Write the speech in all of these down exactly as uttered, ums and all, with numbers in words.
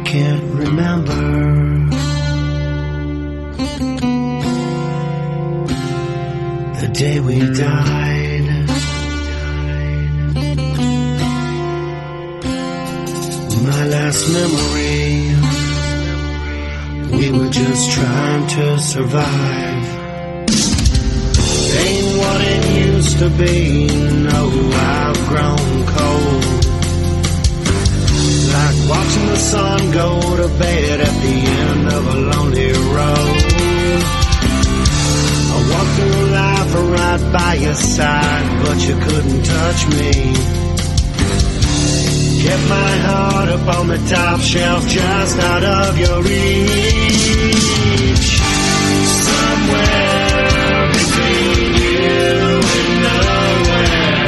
can't remember the day we died. My last memory, we were just trying to survive. Ain't what it used to be, no, I've grown cold. Like watching the sun go to bed at the end of a lonely road. I walked through life right by your side, but you couldn't touch me. Kept my heart up on the top shelf, just out of your reach. Somewhere between you and nowhere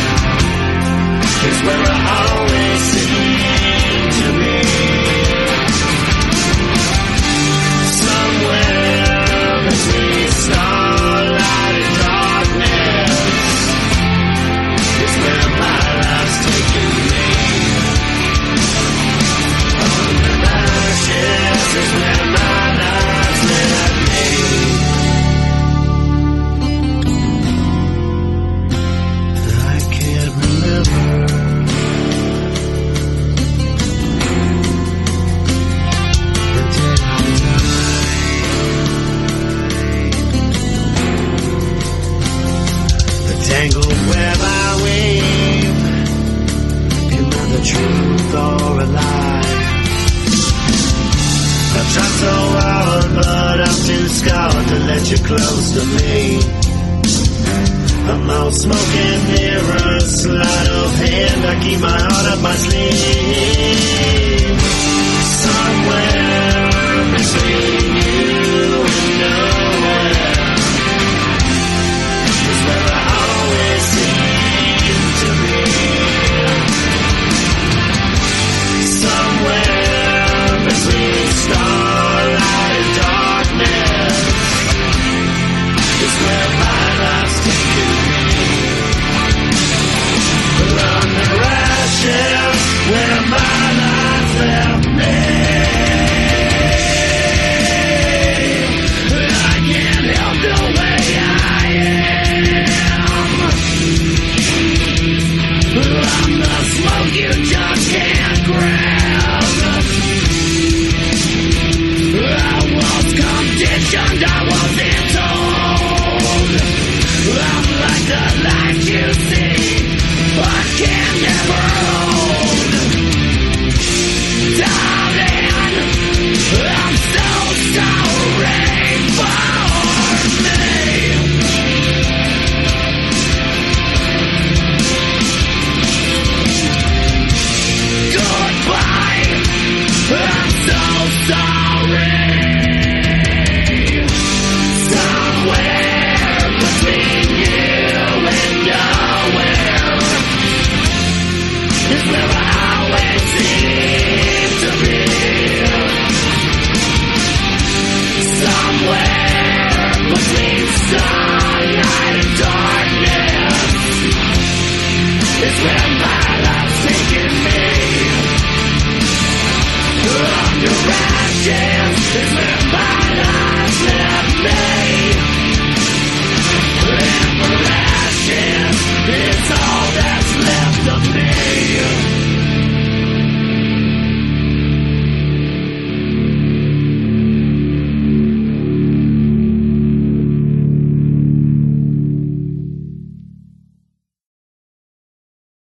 is where I always seem to be. Somewhere between starlight and darkness is where my life's taking me. On the ashes is where my life's led me. I can't remember the day I died. The tangled web I weave, am I the truth or a lie? I tried so hard, but I'm too scarred to let you close to me. I'm all smoke and mirrors, sleight of hand, I keep my